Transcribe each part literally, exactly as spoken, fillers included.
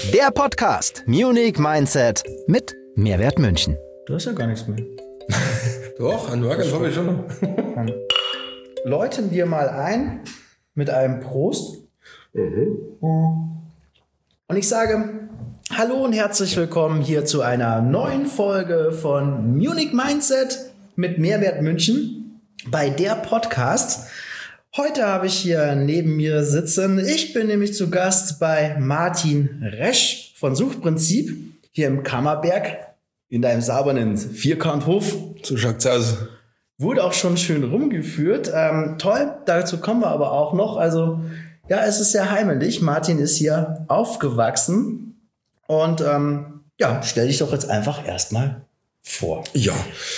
Der Podcast Munich Mindset mit Mehrwert München. Du hast ja gar nichts mehr. Doch, einen Morgen habe ich schon noch. Dann läuten wir mal ein mit einem Prost. Mhm. Und ich sage hallo und herzlich willkommen hier zu einer neuen Folge von Munich Mindset mit Mehrwert München bei der Podcast. Heute habe ich hier neben mir sitzen. Ich bin nämlich zu Gast bei Martin Resch von Suchprinzip hier im Kammerberg in deinem sauberen Vierkanthof. So schaut's aus. Wurde auch schon schön rumgeführt. Ähm, toll, dazu kommen wir aber auch noch. Also ja, es ist sehr heimelig. Martin ist hier aufgewachsen. Und ähm, ja, stell dich doch jetzt einfach erstmal vor. Ja.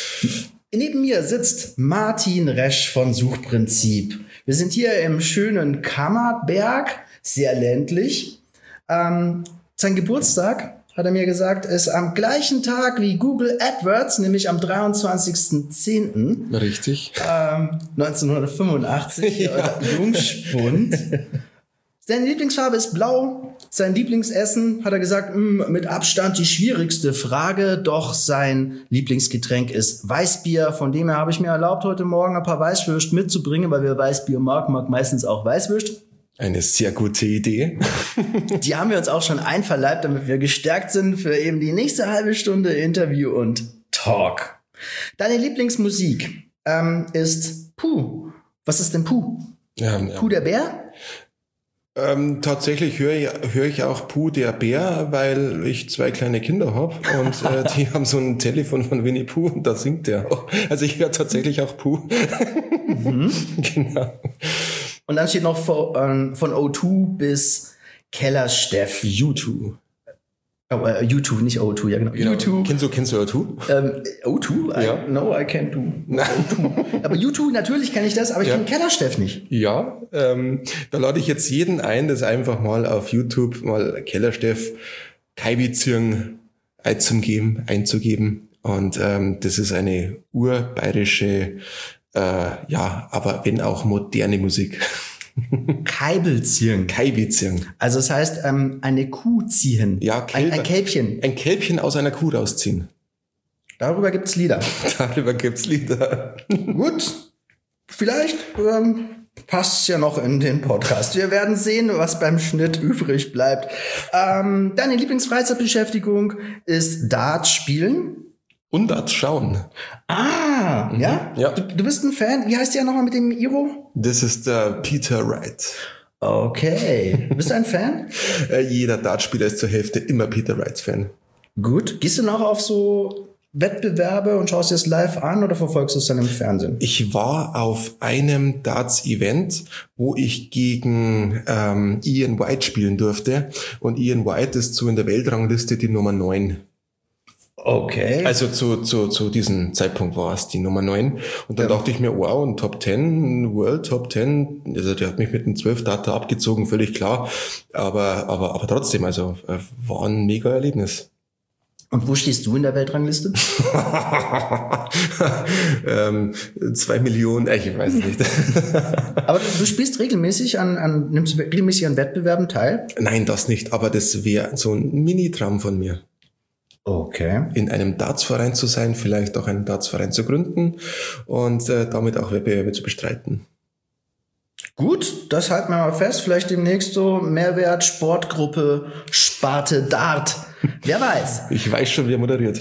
Neben mir sitzt Martin Resch von Suchprinzip. Wir sind hier im schönen Kammerberg, sehr ländlich. Ähm, sein Geburtstag, hat er mir gesagt, ist am gleichen Tag wie Google AdWords, nämlich am dreiundzwanzigsten zehnten Richtig. Ähm, neunzehnhundertfünfundachtzig, ja. Jungspund. Seine Lieblingsfarbe ist blau. Sein Lieblingsessen, hat er gesagt, mh, mit Abstand die schwierigste Frage. Doch sein Lieblingsgetränk ist Weißbier. Von dem her habe ich mir erlaubt, heute Morgen ein paar Weißwürst mitzubringen, weil wer Weißbier mag, mag meistens auch Weißwürst. Eine sehr gute Idee. Die haben wir uns auch schon einverleibt, damit wir gestärkt sind für eben die nächste halbe Stunde Interview und Talk. Deine Lieblingsmusik ähm, ist Puh. Was ist denn Puh? Ja, ja. Puh der Bär? Ähm, tatsächlich höre ich, höre ich auch Puh der Bär, weil ich zwei kleine Kinder habe und äh, die haben so ein Telefon von Winnie Puh und da singt der auch. Also ich höre tatsächlich auch Puh. Mhm. Genau. Und dann steht noch von, ähm, von O zwei bis Kellersteff. U zwei. Oh, äh, U zwei, nicht O zwei, ja genau. Genau. U zwei. Kennst du, kennst du O zwei? Ähm, O zwei? Ja. I, no, I can't do. O zwei. Aber U zwei, natürlich kenne ich das, aber ich Ja. kenne Kellersteff nicht. Ja, ähm, da lade ich jetzt jeden ein, das einfach mal auf YouTube mal Kellersteff Kaibizieren einzugeben, einzugeben. Und ähm, das ist eine urbayerische, äh, ja, aber wenn auch moderne Musik. Kaibelziehen. Kaibizieren. Also das heißt, ähm, eine Kuh ziehen. Ja, ein, Kälber. ein Kälbchen. Ein Kälbchen aus einer Kuh rausziehen. Darüber gibt's Lieder. Darüber gibt's Lieder. Gut, vielleicht ähm, passt es ja noch in den Podcast. Wir werden sehen, was beim Schnitt übrig bleibt. Ähm, deine Lieblingsfreizeitbeschäftigung ist Dart spielen. Und das Schauen. Ah, Mhm. ja? Ja. Du, du bist ein Fan. Wie heißt der nochmal mit dem Iro? Das ist der Peter Wright. Okay. Bist du ein Fan? Äh, jeder Dartspieler ist zur Hälfte immer Peter Wright-Fan. Gut. Gehst du noch auf so Wettbewerbe und schaust dir das live an oder verfolgst du es dann im Fernsehen? Ich war auf einem Darts-Event, wo ich gegen ähm, Ian White spielen durfte. Und Ian White ist so in der Weltrangliste die Nummer neun. Okay. Also zu, zu, zu diesem Zeitpunkt war es die Nummer neun. Und dann Ja. dachte ich mir, wow, ein Top zehn, World Top zehn. Also der hat mich mit dem zwölf Data abgezogen, völlig klar. Aber, aber, aber trotzdem, also äh, war ein mega Erlebnis. Und wo stehst du in der Weltrangliste? ähm, zwei Millionen, äh, ich weiß es nicht. Aber du, du spielst regelmäßig an, an, nimmst regelmäßig an Wettbewerben teil? Nein, das nicht, aber das wäre so ein Mini-Traum von mir. Okay. In einem Dartsverein zu sein, vielleicht auch einen Dartsverein zu gründen und äh, damit auch Wettbewerbe zu bestreiten. Gut, das halten wir mal fest. Vielleicht demnächst so Mehrwert, Sportgruppe, Sparte, Dart. Wer weiß. Ich weiß schon, wer moderiert.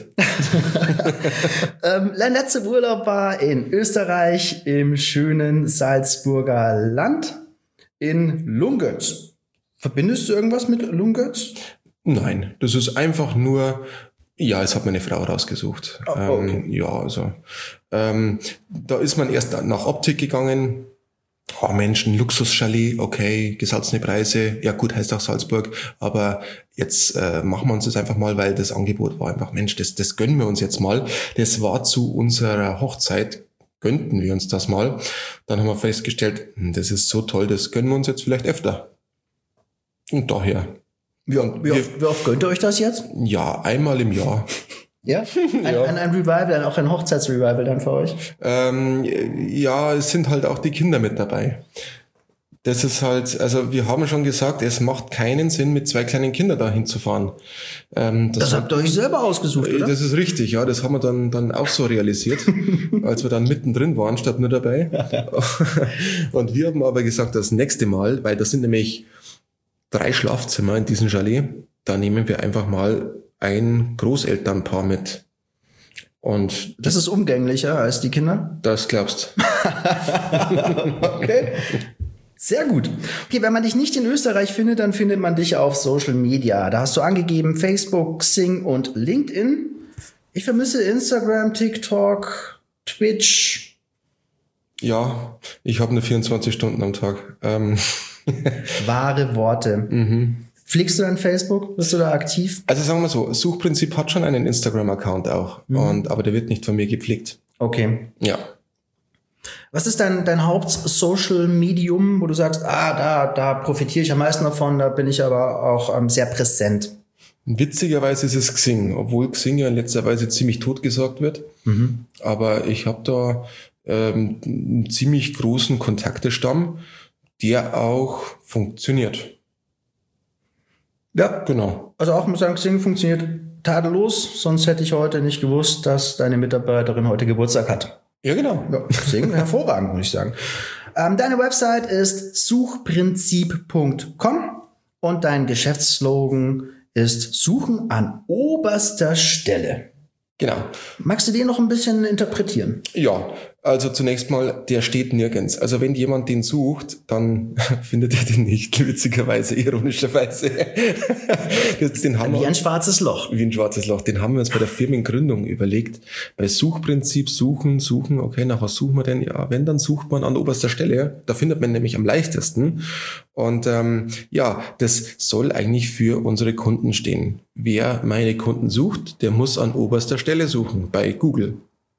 ähm, der letzte Urlaub war in Österreich im schönen Salzburger Land in Lungötz. Verbindest du irgendwas mit Lungötz? Nein, das ist einfach nur, ja, es hat meine Frau rausgesucht. Oh, okay. ähm, ja, also ähm, da ist man erst nach Optik gegangen. Oh Mensch, ein Luxuschalet, okay, gesalzene Preise, ja gut, heißt auch Salzburg, aber jetzt äh, machen wir uns das einfach mal, weil das Angebot war einfach, Mensch, das, das gönnen wir uns jetzt mal. Das war zu unserer Hochzeit, gönnten wir uns das mal. Dann haben wir festgestellt, hm, das ist so toll, das gönnen wir uns jetzt vielleicht öfter. Und daher. Wie, wie, oft, wie oft gönnt ihr euch das jetzt? Ja, einmal im Jahr. Ja? Ein, Ja. ein, ein Revival, auch ein Hochzeitsrevival dann für euch? Ähm, ja, es sind halt auch die Kinder mit dabei. Das ist halt, also wir haben schon gesagt, es macht keinen Sinn, mit zwei kleinen Kindern dahin zu fahren. Ähm, das das habt ihr euch selber ausgesucht, oder? Das ist richtig, ja, das haben wir dann, dann auch so realisiert, als wir dann mittendrin waren, statt nur dabei. Und wir haben aber gesagt, das nächste Mal, weil das sind nämlich drei Schlafzimmer in diesem Chalet, da nehmen wir einfach mal ein Großelternpaar mit. Und das ist umgänglicher als die Kinder? Das glaubst. Okay. Sehr gut. Okay, wenn man dich nicht in Österreich findet, dann findet man dich auf Social Media. Da hast du angegeben Facebook, Xing und LinkedIn. Ich vermisse Instagram, TikTok, Twitch. Ja, ich habe nur vierundzwanzig Stunden am Tag. Ähm. Wahre Worte. Mhm. Pflegst du dein Facebook? Bist du da aktiv? Also sagen wir so, Suchprinzip hat schon einen Instagram-Account auch, mhm. und aber der wird nicht von mir gepflegt. Okay. Ja. Was ist dein, dein Haupt-Social-Medium, wo du sagst, ah, da, da profitiere ich am meisten davon, da bin ich aber auch ähm, sehr präsent? Witzigerweise ist es Xing, obwohl Xing ja in letzter Weise ziemlich totgesagt wird. Mhm. Aber ich habe da ähm, einen ziemlich großen Kontaktestamm, der auch funktioniert. Ja, genau. Also auch muss sagen, Xing funktioniert tadellos, sonst hätte ich heute nicht gewusst, dass deine Mitarbeiterin heute Geburtstag hat. Ja, genau. Ja, Xing, hervorragend, muss ich sagen. Ähm, deine Website ist suchprinzip punkt com und dein Geschäftsslogan ist Suchen an oberster Stelle. Genau. Magst du den noch ein bisschen interpretieren? Ja, also zunächst mal, der steht nirgends. Also wenn jemand den sucht, dann findet er den nicht, witzigerweise, ironischerweise. Das, den haben Wie wir, ein schwarzes Loch. Wie ein schwarzes Loch. Den haben wir uns bei der Firmengründung überlegt. Bei Suchprinzip suchen, suchen, okay, nach was suchen wir denn? Ja, wenn, dann sucht man an oberster Stelle. Da findet man nämlich am leichtesten. Und ähm, ja, das soll eigentlich für unsere Kunden stehen. Wer meine Kunden sucht, der muss an oberster Stelle suchen, bei Google.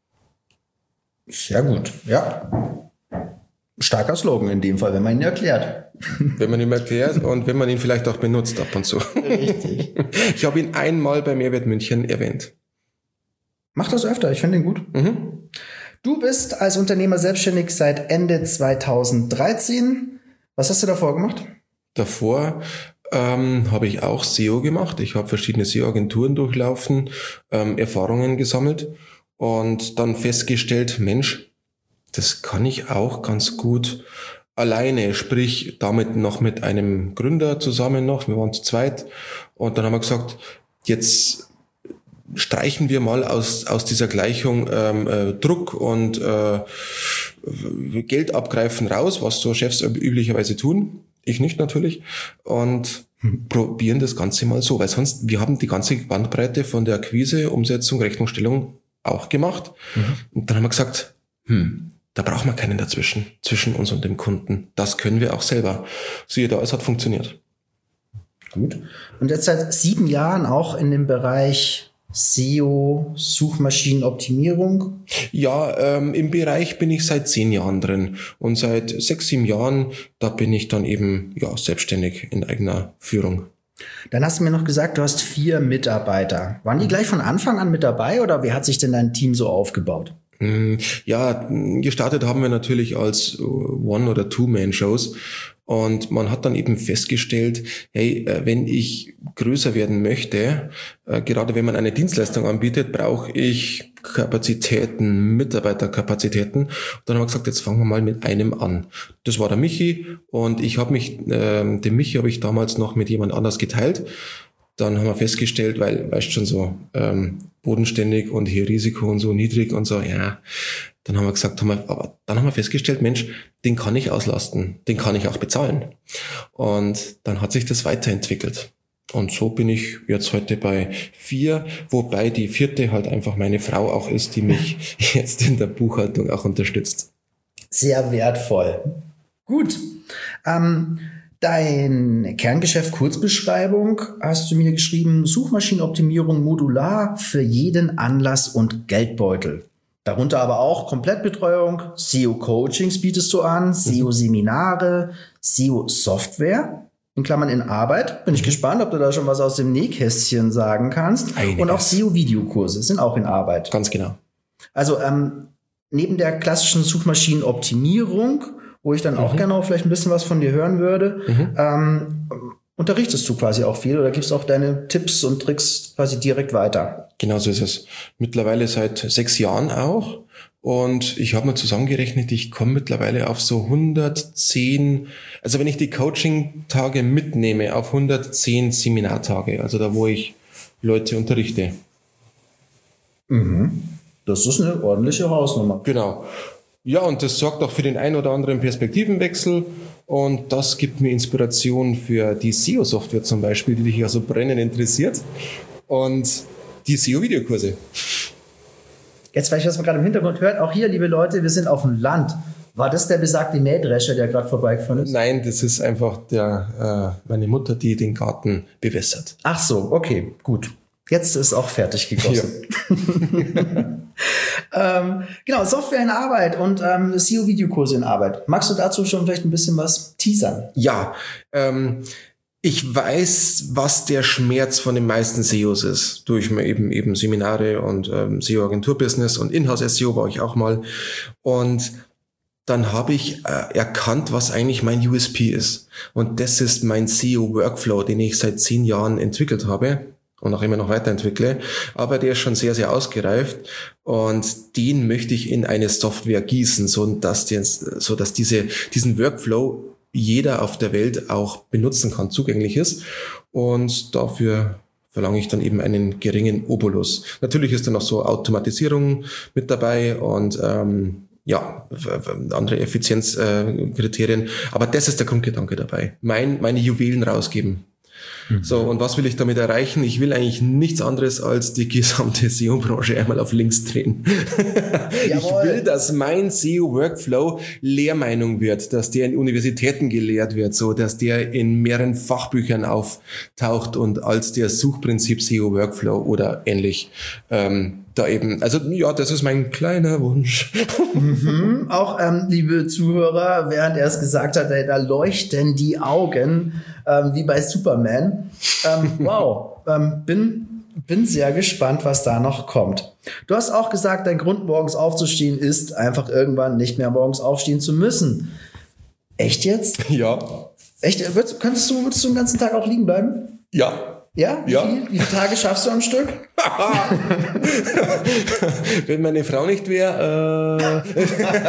Sehr gut, ja. Starker Slogan in dem Fall, wenn man ihn erklärt. Wenn man ihn erklärt und wenn man ihn vielleicht auch benutzt ab und zu. Richtig. Ich habe ihn einmal bei Mehrwert München erwähnt. Mach das öfter, ich finde ihn gut. Mhm. Du bist als Unternehmer selbstständig seit Ende zweitausenddreizehn. Was hast du davor gemacht? Davor ähm, habe ich auch S E O gemacht. Ich habe verschiedene S E O-Agenturen durchlaufen, ähm, Erfahrungen gesammelt. Und dann festgestellt, Mensch, das kann ich auch ganz gut alleine, sprich damit noch mit einem Gründer zusammen noch, wir waren zu zweit. Und dann haben wir gesagt, jetzt streichen wir mal aus aus dieser Gleichung ähm, äh, Druck und äh, Geld abgreifen raus, was so Chefs üblicherweise tun. Ich nicht natürlich. Und probieren das Ganze mal so, weil sonst, wir haben die ganze Bandbreite von der Akquise, Umsetzung, Rechnungsstellung auch gemacht. Mhm. Und dann haben wir gesagt, hm, da braucht man keinen dazwischen, zwischen uns und dem Kunden. Das können wir auch selber. Siehe da, es hat funktioniert. Gut. Und jetzt seit sieben Jahren auch in dem Bereich S E O, Suchmaschinenoptimierung? Ja, ähm, im Bereich bin ich seit zehn Jahren drin. Und seit sechs, sieben Jahren, da bin ich dann eben ja selbstständig in eigener Führung. Dann hast du mir noch gesagt, du hast vier Mitarbeiter. Waren die gleich von Anfang an mit dabei oder wie hat sich denn dein Team so aufgebaut? Ja, gestartet haben wir natürlich als One- oder Two-Man-Shows und man hat dann eben festgestellt, hey, wenn ich größer werden möchte, gerade wenn man eine Dienstleistung anbietet, brauche ich Kapazitäten, Mitarbeiterkapazitäten. Und dann haben wir gesagt, jetzt fangen wir mal mit einem an. Das war der Michi und ich habe mich, äh, den Michi habe ich damals noch mit jemand anders geteilt. Dann haben wir festgestellt, weil, weißt schon so, ähm, bodenständig und hier Risiko und so niedrig und so, ja. Dann haben wir gesagt, haben wir, aber dann haben wir festgestellt, Mensch, den kann ich auslasten, den kann ich auch bezahlen. Und dann hat sich das weiterentwickelt. Und so bin ich jetzt heute bei vier, wobei die vierte halt einfach meine Frau auch ist, die mich jetzt in der Buchhaltung auch unterstützt. Sehr wertvoll. Gut. Ähm, Dein Kerngeschäft Kurzbeschreibung hast du mir geschrieben, Suchmaschinenoptimierung modular für jeden Anlass und Geldbeutel. Darunter aber auch Komplettbetreuung, S E O-Coachings bietest du an, S E O-Seminare, S E O-Software, in Klammern in Arbeit. Bin ich gespannt, ob du da schon was aus dem Nähkästchen sagen kannst. Einiges. Und auch S E O-Videokurse sind auch in Arbeit. Ganz genau. Also ähm, neben der klassischen Suchmaschinenoptimierung wo ich dann mhm. auch gerne auch vielleicht ein bisschen was von dir hören würde. Mhm. Ähm, unterrichtest du quasi auch viel oder gibst auch deine Tipps und Tricks quasi direkt weiter? Genau so ist es. Mittlerweile seit sechs Jahren auch. Und ich habe mal zusammengerechnet, ich komme mittlerweile auf so hundertzehn, also wenn ich die Coaching-Tage mitnehme, auf hundertzehn Seminartage, also da, wo ich Leute unterrichte. Mhm. Das ist eine ordentliche Hausnummer. Genau. Ja, und das sorgt auch für den ein oder anderen Perspektivenwechsel und das gibt mir Inspiration für die S E O-Software zum Beispiel, die dich ja so brennend interessiert und die S E O-Videokurse. Jetzt vielleicht, was man gerade im Hintergrund hört, auch hier, liebe Leute, wir sind auf dem Land. War das der besagte Mähdrescher, der gerade vorbeigefahren ist? Nein, das ist einfach der äh, meine Mutter, die den Garten bewässert. Ach so, okay, gut. Jetzt ist auch fertig gegossen. Ja. ähm, genau, Software in Arbeit und ähm, S E O-Videokurse in Arbeit. Magst du dazu schon vielleicht ein bisschen was teasern? Ja, ähm, ich weiß, was der Schmerz von den meisten S E Os ist. Durch eben eben Seminare und ähm, S E O-Agentur-Business und Inhouse-S E O war ich auch mal. Und dann habe ich äh, erkannt, was eigentlich mein U S P ist. Und das ist mein S E O-Workflow, den ich seit zehn Jahren entwickelt habe und auch immer noch weiterentwickle. Aber der ist schon sehr, sehr ausgereift. Und den möchte ich in eine Software gießen, so dass, die, so dass diese, diesen Workflow jeder auf der Welt auch benutzen kann, zugänglich ist. Und dafür verlange ich dann eben einen geringen Obolus. Natürlich ist da noch so Automatisierung mit dabei und ähm, ja, andere Effizienzkriterien. Äh, Aber das ist der Grundgedanke dabei. Mein, meine Juwelen rausgeben. Mhm. So, und was will ich damit erreichen? Ich will eigentlich nichts anderes als die gesamte S E O-Branche einmal auf links drehen. Ich will, dass mein S E O-Workflow Lehrmeinung wird, dass der in Universitäten gelehrt wird, so dass der in mehreren Fachbüchern auftaucht und als der Suchprinzip S E O-Workflow oder ähnlich ähm, da eben, also ja, das ist mein kleiner Wunsch. Mhm. Auch, ähm, liebe Zuhörer, während er es gesagt hat, da leuchten die Augen, ähm, wie bei Superman. Ähm, wow, ähm, bin, bin sehr gespannt, was da noch kommt. Du hast auch gesagt, dein Grund, morgens aufzustehen, ist einfach irgendwann nicht mehr morgens aufstehen zu müssen. Echt jetzt? Ja. Echt? Würdest, könntest du, würdest du den ganzen Tag auch liegen bleiben? Ja. Ja? Wie, ja. Viel? Wie viele Tage schaffst du am Stück? Wenn meine Frau nicht wäre. Äh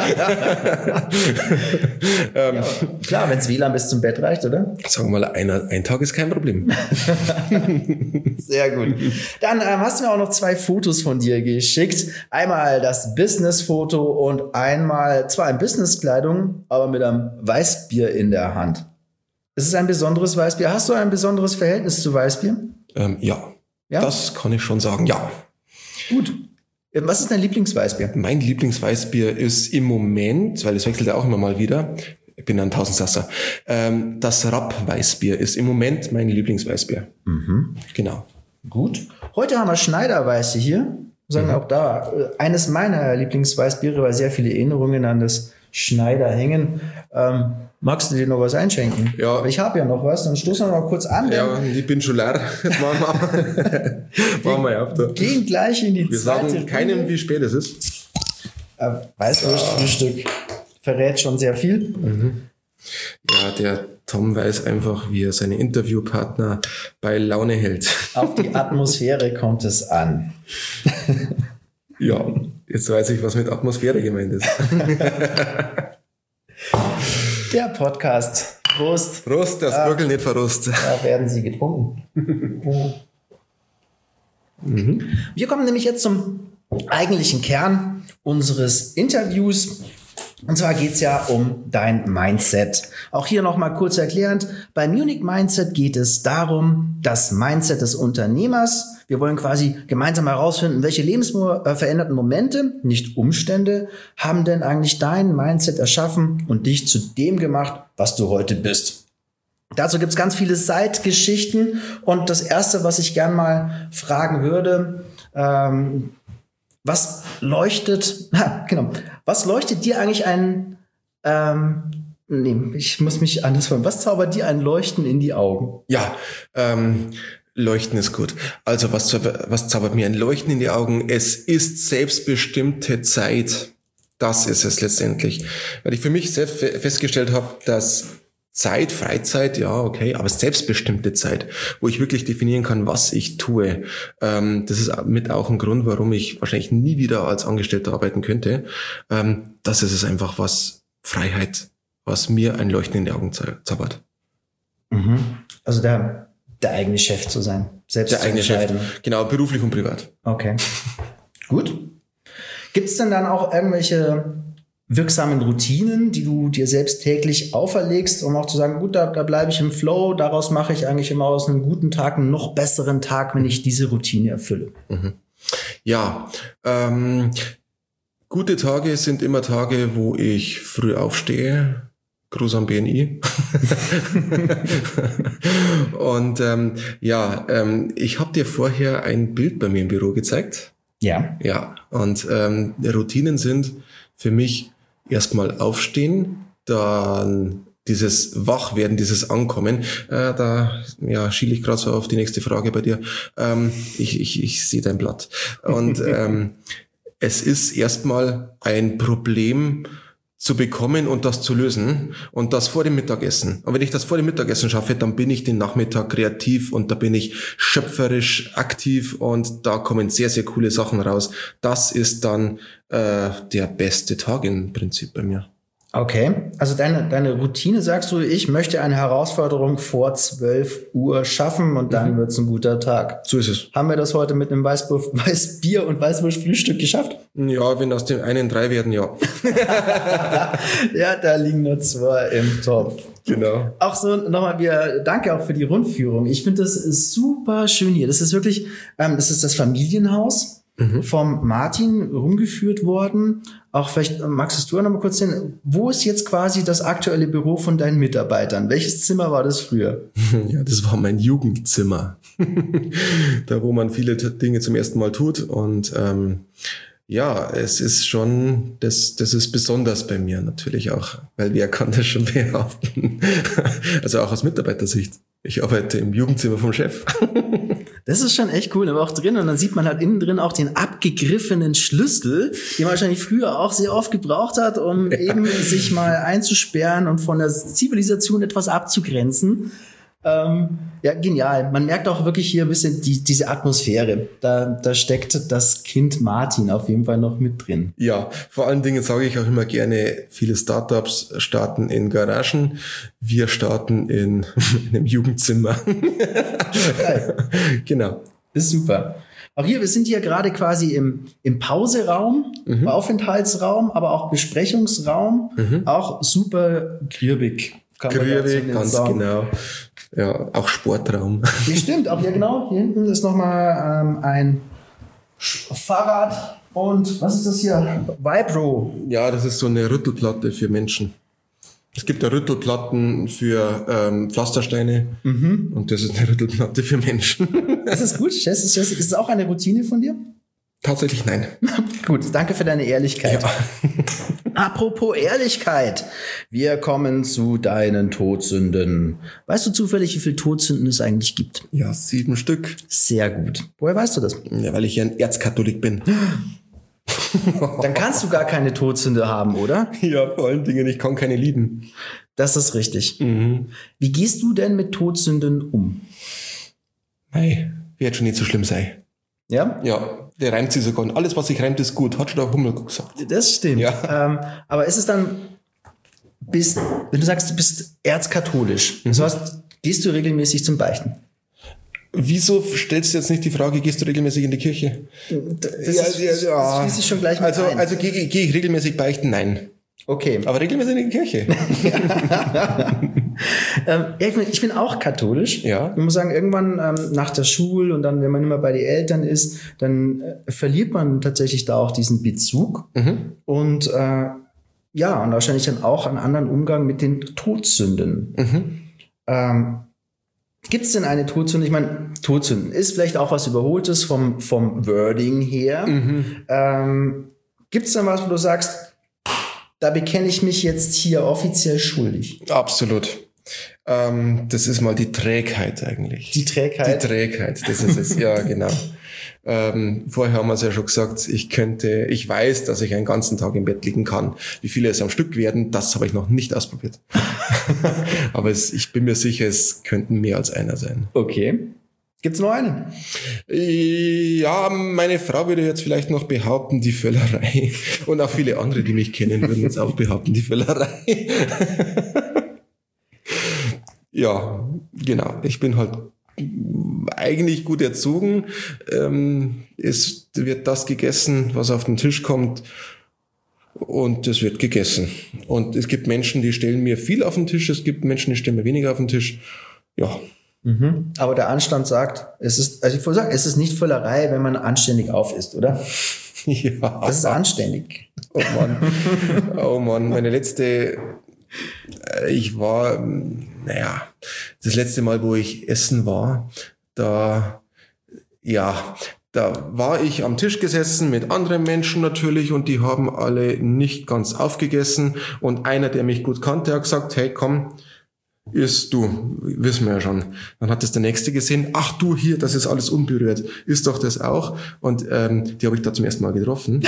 ähm, ja, klar, wenn es W L A N bis zum Bett reicht, oder? Sagen wir mal, einer, ein Tag ist kein Problem. Sehr gut. Dann ähm, hast du mir auch noch zwei Fotos von dir geschickt. Einmal das Business-Foto und einmal zwar in Businesskleidung, aber mit einem Weißbier in der Hand. Ist es ein besonderes Weißbier? Hast du ein besonderes Verhältnis zu Weißbier? Ähm, ja. ja, das kann ich schon sagen, ja. Gut. Was ist dein Lieblingsweißbier? Mein Lieblingsweißbier ist im Moment, weil es wechselt ja auch immer mal wieder, ich bin ein Tausendsasser, ähm, das Rapp-Weißbier ist im Moment mein Lieblingsweißbier. Mhm. Genau. Gut. Heute haben wir Schneider-Weiße hier. Sagen wir mhm. auch da, eines meiner Lieblingsweißbiere, weil sehr viele Erinnerungen an das Schneider hängen. Ähm, magst du dir noch was einschenken? Ja. Ich habe ja noch was, dann stoßen wir mal kurz an. Ja, ich bin schon leer. Jetzt machen wir, machen wir ab da. Gehen gleich in die wir zweite sagen keinem, wie spät es ist. Äh, Weißwurstfrühstück verrät schon sehr viel. Mhm. Ja, der Tom weiß einfach, wie er seine Interviewpartner bei Laune hält. Auf die Atmosphäre kommt es an. Ja, jetzt weiß ich, was mit Atmosphäre gemeint ist. Der Podcast. Prost. Prost, das Gurgel nicht verrost. Da werden sie getrunken. mhm. Wir kommen nämlich jetzt zum eigentlichen Kern unseres Interviews. Und zwar geht es ja um dein Mindset. Auch hier nochmal kurz erklärend. Bei Munich Mindset geht es darum, das Mindset des Unternehmers. Wir wollen quasi gemeinsam herausfinden, welche lebensveränderten Momente, nicht Umstände, haben denn eigentlich dein Mindset erschaffen und dich zu dem gemacht, was du heute bist. Dazu gibt es ganz viele Seitgeschichten. Und das Erste, was ich gern mal fragen würde, ähm, was leuchtet, ha, genau, was leuchtet dir eigentlich ein, ähm, nee, ich muss mich anders fragen, was zaubert dir ein Leuchten in die Augen? Ja, ähm, Leuchten ist gut. Also was, was zaubert mir ein Leuchten in die Augen? Es ist selbstbestimmte Zeit. Das ist es letztendlich. Weil ich für mich selbst festgestellt habe, dass Zeit, Freizeit, ja, okay, aber selbstbestimmte Zeit, wo ich wirklich definieren kann, was ich tue. Ähm, das ist mit auch ein Grund, warum ich wahrscheinlich nie wieder als Angestellter arbeiten könnte. Ähm, das ist es einfach, was Freiheit, was mir ein Leuchten in die Augen zaubert. Mhm. Also der, der eigene Chef zu sein, selbst der zu eigene entscheiden. Chef, genau, beruflich und privat. Okay, gut. Gibt es denn dann auch irgendwelche wirksamen Routinen, die du dir selbst täglich auferlegst, um auch zu sagen, gut, da, da bleibe ich im Flow, daraus mache ich eigentlich immer aus einem guten Tag einen noch besseren Tag, wenn ich diese Routine erfülle? Mhm. Ja, ähm, gute Tage sind immer Tage, wo ich früh aufstehe. Gruß am B N I. Und ähm, ja, ähm, ich habe dir vorher ein Bild bei mir im Büro gezeigt. Ja. Ja, und ähm, Routinen sind für mich erstmal aufstehen, dann dieses Wachwerden, dieses Ankommen. Äh, da ja, schiele ich gerade so auf die nächste Frage bei dir. Ähm, ich ich, ich sehe dein Blatt. Und ähm, es ist erstmal ein Problem zu bekommen und das zu lösen und das vor dem Mittagessen. Und wenn ich das vor dem Mittagessen schaffe, dann bin ich den Nachmittag kreativ und da bin ich schöpferisch aktiv und da kommen sehr, sehr coole Sachen raus. Das ist dann äh, der beste Tag im Prinzip bei mir. Okay, also deine, deine Routine, sagst du, ich möchte eine Herausforderung vor zwölf Uhr schaffen und dann mhm. wird's ein guter Tag. So ist es. Haben wir das heute mit einem Weißbier, Weißbier und Weißwurst-Frühstück geschafft? Ja, wenn aus dem einen drei werden, ja. Ja, da liegen nur zwei im Topf. Genau. Auch so nochmal, wir danke auch für die Rundführung. Ich finde das ist super schön hier. Das ist wirklich, ähm, das ist das Familienhaus mhm. vom Martin rumgeführt worden. Auch vielleicht magst du noch mal kurz sehen, wo ist jetzt quasi das aktuelle Büro von deinen Mitarbeitern? Welches Zimmer war das früher? Ja, das war mein Jugendzimmer. Da, wo man viele Dinge zum ersten Mal tut. Und ähm, ja, es ist schon, das, das ist besonders bei mir natürlich auch, weil wer kann das schon behaupten? Also auch aus Mitarbeitersicht. Ich arbeite im Jugendzimmer vom Chef. Das ist schon echt cool, aber auch drin. Und dann sieht man halt innen drin auch den abgegriffenen Schlüssel, den man wahrscheinlich früher auch sehr oft gebraucht hat, um ja. eben sich mal einzusperren und von der Zivilisation etwas abzugrenzen. Ähm, ja, genial. Man merkt auch wirklich hier ein bisschen die, diese Atmosphäre. Da, da steckt das Kind Martin auf jeden Fall noch mit drin. Ja, vor allen Dingen sage ich auch immer gerne, viele Startups starten in Garagen. Wir starten in, in einem Jugendzimmer. Geil. Genau. Ist super. Auch hier, wir sind hier gerade quasi im, im Pauseraum, mhm. Aufenthaltsraum, aber auch Besprechungsraum. Mhm. Auch super grübig. Grübig, ganz sagen. Genau. Ja, auch Sportraum. Ja, stimmt, auch hier genau. Hier hinten ist nochmal ähm, ein Fahrrad und was ist das hier? Vibro. Ja, das ist so eine Rüttelplatte für Menschen. Es gibt ja Rüttelplatten für ähm, Pflastersteine mhm. und das ist eine Rüttelplatte für Menschen. Das ist gut. Jess, ist, ist es auch eine Routine von dir? Tatsächlich nein. Gut, danke für deine Ehrlichkeit. Ja. Apropos Ehrlichkeit, wir kommen zu deinen Todsünden. Weißt du zufällig, wie viele Todsünden es eigentlich gibt? Ja, sieben Stück. Sehr gut. Woher weißt du das? Ja, weil ich ja ein Erzkatholik bin. Dann kannst du gar keine Todsünde haben, oder? Ja, vor allen Dingen, ich kann keine lieben. Das ist richtig. Mhm. Wie gehst du denn mit Todsünden um? Hey, wird schon nicht so schlimm sein. Ja? Ja, der reimt sich sogar. Und alles, was sich reimt, ist gut. Hat schon der Hummel gesagt. Das stimmt. Ja. Ähm, aber ist es dann, bist, wenn du sagst, du bist erzkatholisch, mhm. so hast, gehst du regelmäßig zum Beichten? Wieso stellst du jetzt nicht die Frage, gehst du regelmäßig in die Kirche? Das, ja, ist, ja, ja. das schließe ich schon gleich mit Also, ein. also gehe geh ich regelmäßig beichten? Nein. Okay. Aber regelmäßig in die Kirche. ähm, ich, bin, ich bin auch katholisch. Ja. Ich muss sagen, irgendwann ähm, nach der Schule und dann, wenn man immer bei den Eltern ist, dann äh, verliert man tatsächlich da auch diesen Bezug. Mhm. Und äh, ja, und wahrscheinlich dann auch einen anderen Umgang mit den Todsünden. Mhm. Ähm, Gibt es denn eine Todsünde? Ich meine, Todsünden ist vielleicht auch was Überholtes vom, vom Wording her. Mhm. Ähm, Gibt es denn was, wo du sagst, da bekenne ich mich jetzt hier offiziell schuldig? Absolut. Ähm, das ist mal die Trägheit eigentlich. Die Trägheit? Die Trägheit, das ist es, ja, genau. Ähm, vorher haben wir es ja schon gesagt, ich könnte, ich weiß, dass ich einen ganzen Tag im Bett liegen kann. Wie viele es am Stück werden, das habe ich noch nicht ausprobiert. Aber es, ich bin mir sicher, es könnten mehr als einer sein. Okay. Gibt's noch einen? Ja, meine Frau würde jetzt vielleicht noch behaupten, die Völlerei. Und auch viele andere, die mich kennen, würden jetzt auch behaupten, die Völlerei. Ja, genau. Ich bin halt eigentlich gut erzogen. Ähm, es wird das gegessen, was auf den Tisch kommt, und es wird gegessen. Und es gibt Menschen, die stellen mir viel auf den Tisch, es gibt Menschen, die stellen mir weniger auf den Tisch. Ja. Mhm. Aber der Anstand sagt, es ist, also ich wollte sagen, es ist nicht Völlerei, wenn man anständig aufisst, oder? Ja. Das ist anständig. Oh Mann. Oh Mann, meine letzte, ich war, naja, das letzte Mal, wo ich essen war, da, ja, da war ich am Tisch gesessen mit anderen Menschen natürlich, und die haben alle nicht ganz aufgegessen, und einer, der mich gut kannte, hat gesagt, hey, komm, isst du, wissen wir ja schon. Dann hat das der Nächste gesehen, ach du, hier, das ist alles unberührt, isst doch das auch, und ähm, die habe ich da zum ersten Mal getroffen.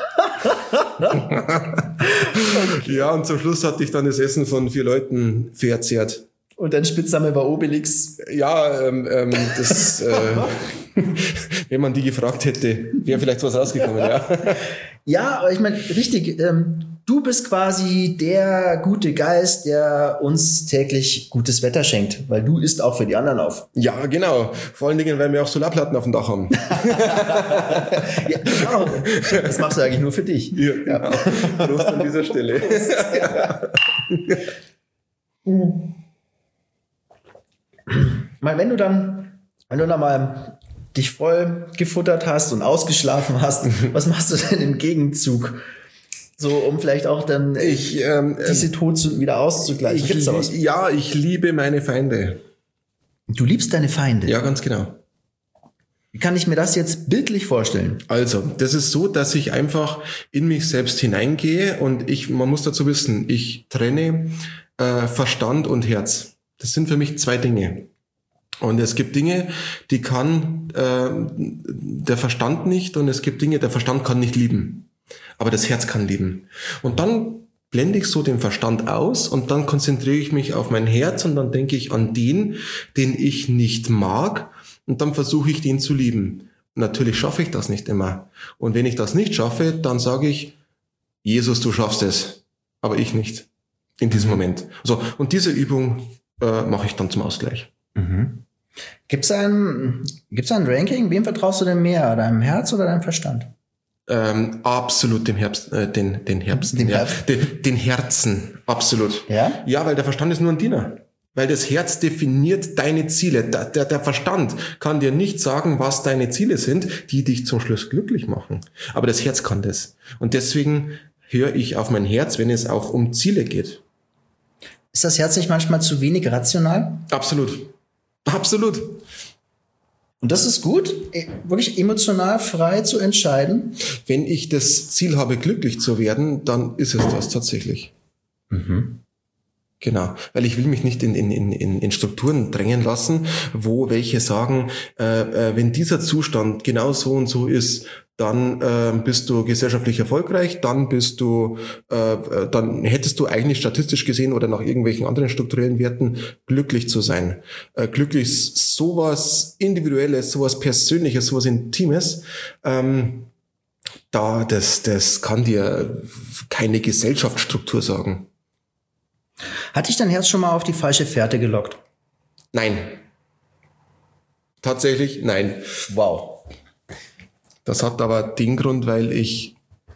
Okay. Ja, und zum Schluss hatte ich dann das Essen von vier Leuten verzehrt. Und dein Spitzname war Obelix. Ja, ähm, ähm, das, äh, wenn man die gefragt hätte, wäre vielleicht was rausgekommen, ja. Ja, aber ich meine, richtig, ähm, du bist quasi der gute Geist, der uns täglich gutes Wetter schenkt, weil du isst auch für die anderen auf. Ja, genau. Vor allen Dingen, weil wir auch Solarplatten auf dem Dach haben. Ja, genau. Das machst du eigentlich nur für dich. Ja, genau. Prost an dieser Stelle. Mal, wenn du dann, wenn du dann mal dich voll gefuttert hast und ausgeschlafen hast, was machst du denn im Gegenzug? So, um vielleicht auch dann ich, ähm, diese Todsünden wieder auszugleichen. Ich, Gibt's ja, ich liebe meine Feinde. Du liebst deine Feinde? Ja, ganz genau. Wie kann ich mir das jetzt bildlich vorstellen? Also, das ist so, dass ich einfach in mich selbst hineingehe, und ich, man muss dazu wissen, ich trenne äh, Verstand und Herz. Das sind für mich zwei Dinge. Und es gibt Dinge, die kann äh, der Verstand nicht, und es gibt Dinge, der Verstand kann nicht lieben. Aber das Herz kann lieben. Und dann blende ich so den Verstand aus, und dann konzentriere ich mich auf mein Herz, und dann denke ich an den, den ich nicht mag, und dann versuche ich, den zu lieben. Natürlich schaffe ich das nicht immer. Und wenn ich das nicht schaffe, dann sage ich, Jesus, du schaffst es, aber ich nicht. In diesem Moment. So, und diese Übung äh, mache ich dann zum Ausgleich. Mhm. Gibt es ein, gibt's ein Ranking? Wem vertraust du denn mehr? Deinem Herz oder deinem Verstand? Ähm, absolut dem Herbst, äh, den, den Herbst, den, ja, Herbst. den, den Herzen, absolut. Ja? Ja, weil der Verstand ist nur ein Diener. Weil das Herz definiert deine Ziele. Der, der, der Verstand kann dir nicht sagen, was deine Ziele sind, die dich zum Schluss glücklich machen. Aber das Herz kann das. Und deswegen höre ich auf mein Herz, wenn es auch um Ziele geht. Ist das Herz nicht manchmal zu wenig rational? Absolut. Absolut. Und das ist gut, wirklich emotional frei zu entscheiden. Wenn ich das Ziel habe, glücklich zu werden, dann ist es das tatsächlich. Mhm. Genau, weil ich will mich nicht in, in, in, in Strukturen drängen lassen, wo welche sagen, äh, äh, wenn dieser Zustand genau so und so ist, dann äh, bist du gesellschaftlich erfolgreich, dann bist du, äh, dann hättest du eigentlich statistisch gesehen oder nach irgendwelchen anderen strukturellen Werten glücklich zu sein. Äh, glücklich ist sowas Individuelles, sowas Persönliches, sowas Intimes. Ähm, da das, das kann dir keine Gesellschaftsstruktur sagen. Hat dich dein Herz schon mal auf die falsche Fährte gelockt? Nein. Tatsächlich nein. Wow. Das hat aber den Grund, weil ich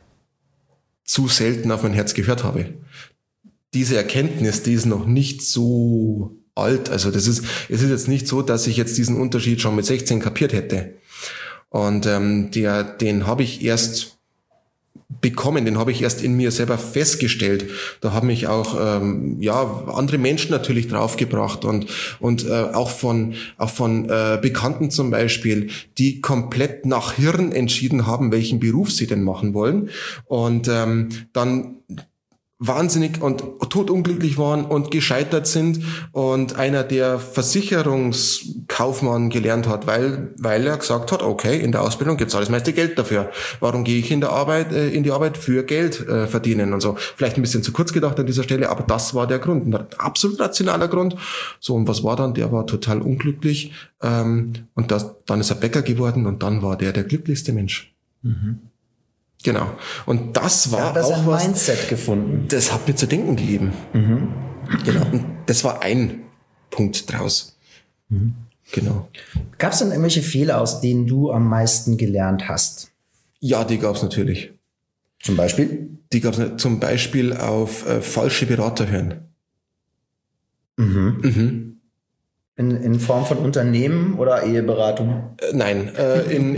zu selten auf mein Herz gehört habe. Diese Erkenntnis, die ist noch nicht so alt. Also das ist, es ist jetzt nicht so, dass ich jetzt diesen Unterschied schon mit sechzehn kapiert hätte. Und ähm, der, den habe ich erst bekommen, den habe ich erst in mir selber festgestellt. Da haben mich auch ähm, ja andere Menschen natürlich draufgebracht und und äh, auch von auch von äh, Bekannten zum Beispiel, die komplett nach Hirn entschieden haben, welchen Beruf sie denn machen wollen. Und ähm, dann wahnsinnig und todunglücklich waren und gescheitert sind und einer, der Versicherungskaufmann gelernt hat, weil weil er gesagt hat, okay, in der Ausbildung gibt's alles meiste Geld dafür. Warum gehe ich in der Arbeit äh, in die Arbeit für Geld äh, verdienen und so? Vielleicht ein bisschen zu kurz gedacht an dieser Stelle, aber das war der Grund, ein absolut rationaler Grund. So, und was war dann? Der war total unglücklich ähm, und das, dann ist er Bäcker geworden und dann war der der glücklichste Mensch. Mhm. Genau. Und das war da hat er auch sein was. Mindset gefunden. Das hat mir zu denken gegeben. Mhm. Genau. Und das war ein Punkt draus. Mhm. Genau. Gab es denn irgendwelche Fehler, aus denen du am meisten gelernt hast? Ja, die gab es natürlich. Zum Beispiel? Die gab es zum Beispiel auf äh, falsche Berater hören. Mhm. Mhm. In, in Form von Unternehmen oder Eheberatung? Äh, nein, äh, in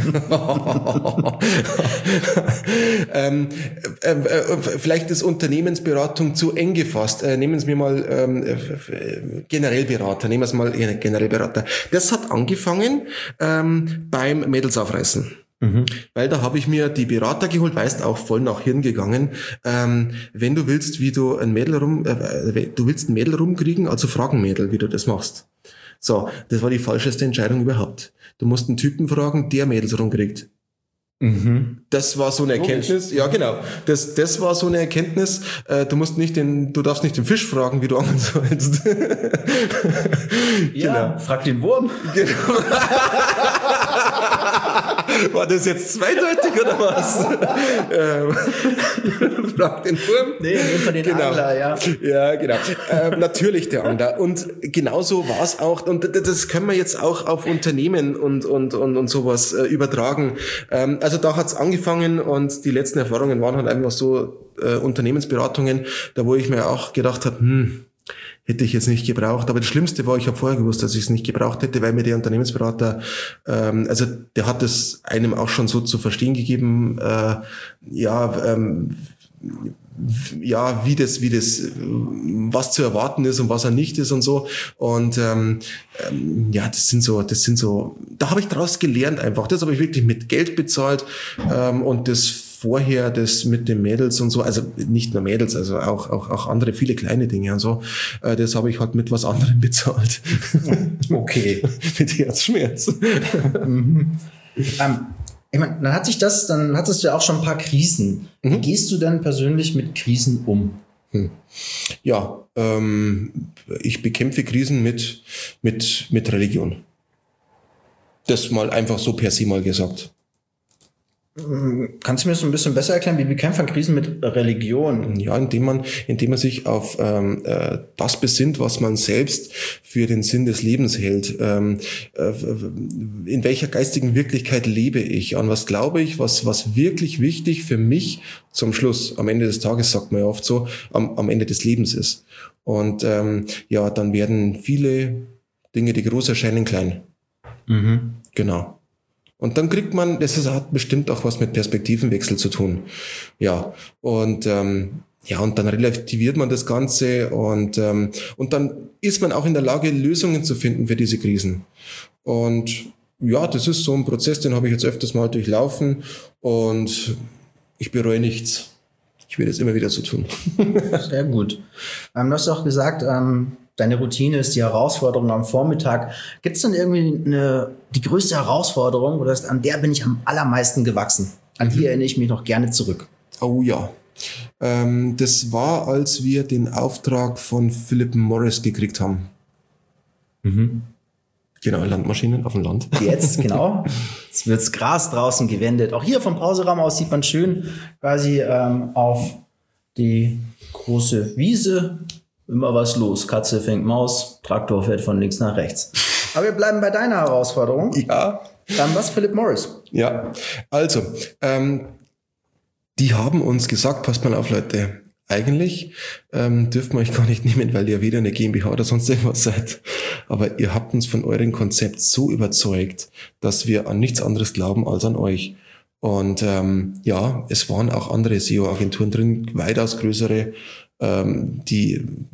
ähm, äh, äh, vielleicht ist Unternehmensberatung zu eng gefasst. Äh, nehmen Sie mir mal ähm, äh, Generellberater. Nehmen wir es mal Generellberater. Das hat angefangen ähm, beim Mädelsaufreißen. Mhm. Weil da habe ich mir die Berater geholt, weißt, auch voll nach Hirn gegangen. Ähm, wenn du willst, wie du ein Mädel rum, äh, du willst ein Mädel rumkriegen, also frag ein Mädel, wie du das machst. So, das war die falscheste Entscheidung überhaupt. Du musst einen Typen fragen, der Mädels rumkriegt. Mhm. Das war so eine Erkenntnis. Ja, genau. Das, das war so eine Erkenntnis. Äh, du musst nicht den, du darfst nicht den Fisch fragen, wie du angeln sollst. Ja, genau. Frag den Wurm. Genau. War das jetzt zweideutig oder was? ähm, frag den Wurm. Nee, für den genau. Angler, ja. Ja, genau. Ähm, natürlich der Angler. Und genauso war es auch. Und das können wir jetzt auch auf Unternehmen und, und, und, und sowas äh, übertragen. Ähm, also da hat's angefangen und die letzten Erfahrungen waren halt einfach so äh, Unternehmensberatungen, da wo ich mir auch gedacht habe, hm, hätte ich jetzt nicht gebraucht. Aber das Schlimmste war, ich habe vorher gewusst, dass ich es nicht gebraucht hätte, weil mir der Unternehmensberater, ähm, also der hat es einem auch schon so zu verstehen gegeben, äh, ja, ähm, ja, wie das, wie das, was zu erwarten ist und was er nicht ist und so. Und ähm, ähm, ja, das sind so, das sind so, da habe ich daraus gelernt einfach. Das habe ich wirklich mit Geld bezahlt ähm, und das vorher, das mit den Mädels und so, also nicht nur Mädels, also auch auch auch andere, viele kleine Dinge und so, äh, das habe ich halt mit was anderem bezahlt. Okay. Mit Herzschmerz. mhm. um. Ich meine, dann hat sich das, dann hattest du ja auch schon ein paar Krisen. Mhm. Wie gehst du denn persönlich mit Krisen um? Hm. Ja, ähm, ich bekämpfe Krisen mit, mit, mit Religion. Das mal einfach so per se mal gesagt. Kannst du mir das ein bisschen besser erklären? Wie bekämpft man Krisen mit Religion? Ja, indem man, indem man sich auf ähm, äh, das besinnt, was man selbst für den Sinn des Lebens hält. Ähm, äh, in welcher geistigen Wirklichkeit lebe ich? An was glaube ich? Was was wirklich wichtig für mich zum Schluss, am Ende des Tages sagt man ja oft so, am, am Ende des Lebens ist. Und ähm, ja, dann werden viele Dinge, die groß erscheinen, klein. Mhm. Genau. Und dann kriegt man, das ist, hat bestimmt auch was mit Perspektivenwechsel zu tun. Ja, und ähm, ja, und dann relativiert man das Ganze und ähm, und dann ist man auch in der Lage, Lösungen zu finden für diese Krisen. Und ja, das ist so ein Prozess, den habe ich jetzt öfters mal durchlaufen und ich bereue nichts. Ich werde es immer wieder so tun. Sehr gut. Ähm, du hast auch gesagt, ähm deine Routine ist die Herausforderung am Vormittag. Gibt es denn irgendwie eine, die größte Herausforderung, oder an der bin ich am allermeisten gewachsen? An die erinnere ich mich noch gerne zurück. Oh ja. Ähm, das war, als wir den Auftrag von Philip Morris gekriegt haben. Mhm. Genau, Landmaschinen auf dem Land. Jetzt, genau. Jetzt wird's Gras draußen gewendet. Auch hier vom Pauseraum aus sieht man schön quasi ähm, auf die große Wiese. Immer was los. Katze fängt Maus, Traktor fährt von links nach rechts. Aber wir bleiben bei deiner Herausforderung. Ja. Dann was, Philip Morris? Ja, also, ähm, die haben uns gesagt, passt mal auf, Leute, eigentlich ähm, dürfen wir euch gar nicht nehmen, weil ihr weder eine GmbH oder sonst irgendwas seid. Aber ihr habt uns von eurem Konzept so überzeugt, dass wir an nichts anderes glauben als an euch. Und ähm, ja, es waren auch andere S E O-Agenturen drin, weitaus größere, die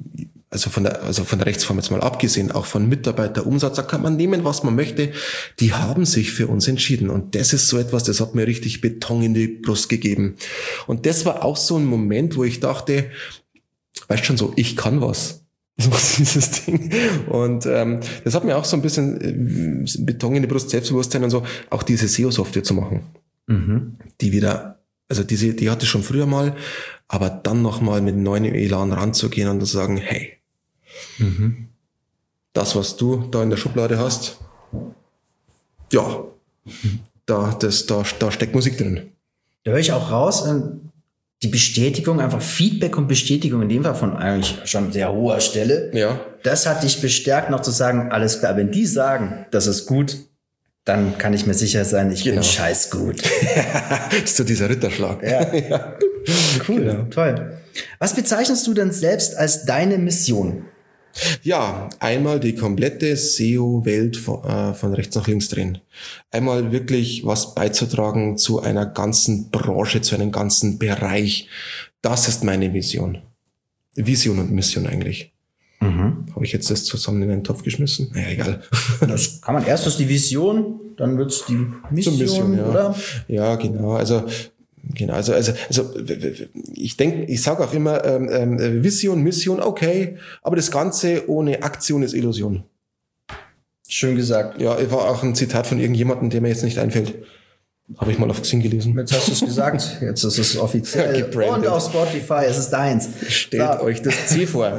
also von der, also von der Rechtsform jetzt mal abgesehen, auch von Mitarbeiterumsatz, da kann man nehmen, was man möchte. Die haben sich für uns entschieden. Und das ist so etwas, das hat mir richtig Beton in die Brust gegeben. Und das war auch so ein Moment, wo ich dachte, weißt schon so, ich kann was. So dieses Ding. Und ähm, das hat mir auch so ein bisschen äh, Beton in die Brust, Selbstbewusstsein und so, auch diese S E O-Software zu machen. Mhm. Die wieder, also diese, die hatte ich schon früher mal, aber dann nochmal mit neuem Elan ranzugehen und zu sagen, hey, mhm. das, was du da in der Schublade hast, ja, mhm. da, das, da, da steckt Musik drin. Da höre ich auch raus, die Bestätigung, einfach Feedback und Bestätigung, in dem Fall von eigentlich schon sehr hoher Stelle. Ja. Das hat dich bestärkt, noch zu sagen, alles klar, wenn die sagen, das ist gut, dann kann ich mir sicher sein, ich genau. bin scheiß gut. Das ist so dieser Ritterschlag. Ja. Ja. Cool, genau. Toll. Was bezeichnest du denn selbst als deine Mission? Ja, einmal die komplette S E O-Welt von, äh, von rechts nach links drehen. Einmal wirklich was beizutragen zu einer ganzen Branche, zu einem ganzen Bereich. Das ist meine Vision. Vision und Mission eigentlich. Mhm. Habe ich jetzt das zusammen in einen Topf geschmissen? Naja, egal. Das kann man erst ist die Vision, dann wird's die Mission, Mission ja. oder? Ja, genau. Also Genau, also, also, also ich denke, ich sage auch immer, ähm, Vision, Mission, okay, aber das Ganze ohne Aktion ist Illusion. Schön gesagt. Ja, war auch ein Zitat von irgendjemandem, der mir jetzt nicht einfällt. Habe ich mal auf Xing gelesen. Jetzt hast du es gesagt, jetzt ist es offiziell. Und auf Spotify ist es deins. Stellt so. euch das Ziel vor.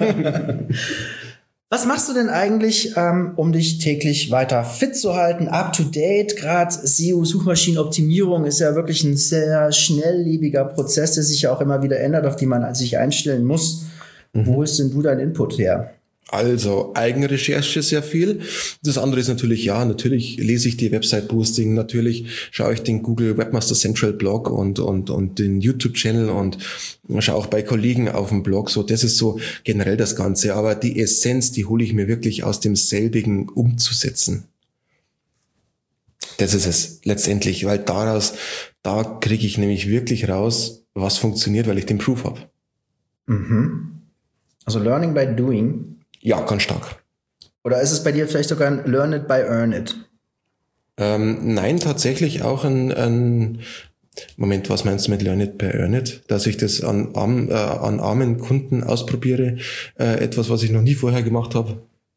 Was machst du denn eigentlich, ähm, um dich täglich weiter fit zu halten, up to date? Gerade S E O-Suchmaschinenoptimierung ist ja wirklich ein sehr schnelllebiger Prozess, der sich ja auch immer wieder ändert, auf die man sich einstellen muss. Mhm. Wo ist denn du dein Input her? Also Eigenrecherche sehr viel. Das andere ist natürlich, ja, natürlich lese ich die Website-Boosting, natürlich schaue ich den Google Webmaster Central Blog und und und den YouTube-Channel und schaue auch bei Kollegen auf dem Blog. So, das ist so generell das Ganze. Aber die Essenz, die hole ich mir wirklich aus demselbigen umzusetzen. Das ist es letztendlich, weil daraus, da kriege ich nämlich wirklich raus, was funktioniert, weil ich den Proof habe. Mhm. Also Learning by Doing. Ja, ganz stark. Oder ist es bei dir vielleicht sogar ein Learn it by earn it? Ähm, nein, tatsächlich auch ein, ein Moment, was meinst du mit Learn it by earn it? Dass ich das an, arm, äh, an armen Kunden ausprobiere, äh, etwas, was ich noch nie vorher gemacht habe.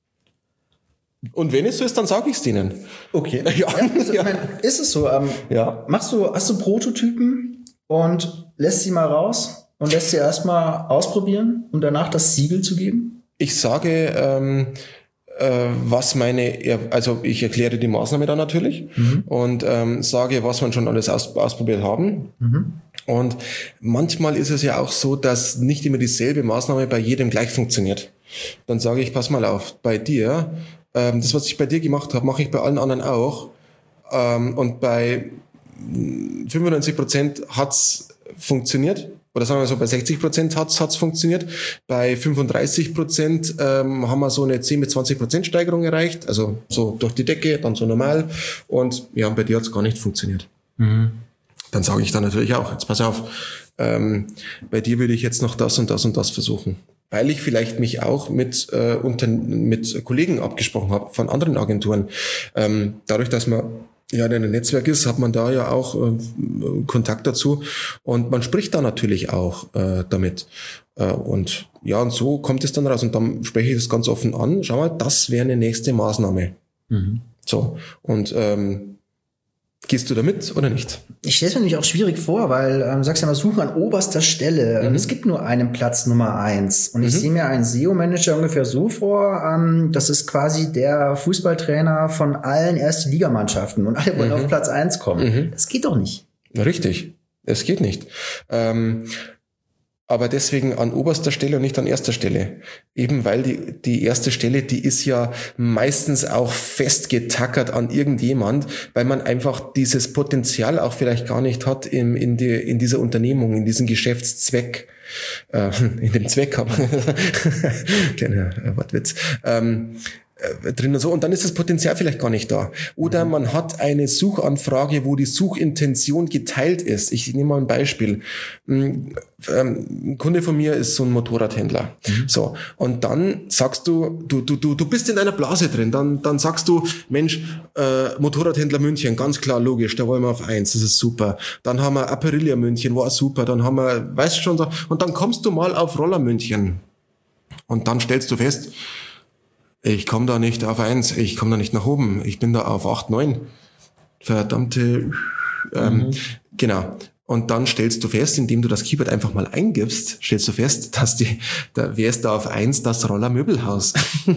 Und wenn es so ist, dann sage ich es denen. Okay. Ja, ja, also, ja. Ich mein, ist es so? Ähm, ja. Machst du, hast du Prototypen und lässt sie mal raus und lässt sie erstmal ausprobieren, um danach das Siegel zu geben? Ich sage, ähm, äh, was meine, also ich erkläre die Maßnahme dann natürlich mhm. und ähm, sage, was wir schon alles aus, ausprobiert haben. Mhm. Und manchmal ist es ja auch so, dass nicht immer dieselbe Maßnahme bei jedem gleich funktioniert. Dann sage ich, pass mal auf, bei dir, ähm, das, was ich bei dir gemacht habe, mache ich bei allen anderen auch. Ähm, und bei fünfundneunzig Prozent hat's funktioniert. Oder sagen wir so, bei sechzig Prozent hat's hat's funktioniert. Bei fünfunddreißig Prozent ähm, haben wir so eine zehn bis zwanzig Prozent Steigerung erreicht. Also so durch die Decke, dann so normal. Und ja, bei dir hat's gar nicht funktioniert. Mhm. Dann sage ich dann natürlich auch, jetzt pass auf, ähm, bei dir würde ich jetzt noch das und das und das versuchen. Weil ich vielleicht mich auch mit äh, unter, mit Kollegen abgesprochen habe von anderen Agenturen. Ähm, dadurch, dass man ja in einem Netzwerk ist, hat man da ja auch äh, Kontakt dazu und man spricht da natürlich auch äh, damit. Äh, und ja, und so kommt es dann raus und dann spreche ich das ganz offen an. Schau mal, das wäre eine nächste Maßnahme. Mhm. So, und ähm, gehst du da mit oder nicht? Ich stelle es mir nämlich auch schwierig vor, weil ähm, du sagst ja mal, suchen an oberster Stelle. Mhm. Es gibt nur einen Platz Nummer eins. Und ich mhm. sehe mir einen S E O-Manager ungefähr so vor, ähm, das ist quasi der Fußballtrainer von allen Erste-Ligamannschaften und alle wollen mhm. auf Platz eins kommen. Mhm. Das geht doch nicht. Richtig, es geht nicht. Ähm, aber deswegen an oberster Stelle und nicht an erster Stelle. Eben weil die, die erste Stelle, die ist ja meistens auch festgetackert an irgendjemand, weil man einfach dieses Potenzial auch vielleicht gar nicht hat in, in, die, in dieser Unternehmung, in diesem Geschäftszweck, äh, in dem Zweck haben. Kleiner Wortwitz. Ähm, äh, drin und so. Und dann ist das Potenzial vielleicht gar nicht da. Oder mhm. man hat eine Suchanfrage, wo die Suchintention geteilt ist. Ich nehme mal ein Beispiel. Ähm, ein Kunde von mir ist so ein Motorradhändler. Mhm. So. Und dann sagst du, du, du, du, du bist in einer Blase drin. Dann, dann sagst du, Mensch, äh, Motorradhändler München, ganz klar, logisch, da wollen wir auf eins, das ist super. Dann haben wir Aprilia München, war super. Dann haben wir, weißt du schon, so. Und dann kommst du mal auf Roller München. Und dann stellst du fest, ich komme da nicht auf eins, ich komme da nicht nach oben, ich bin da auf acht, neun. Verdammte, ähm, mhm. genau. Und dann stellst du fest, indem du das Keyword einfach mal eingibst, stellst du fest, dass die, da wärst da auf eins das Roller Möbelhaus.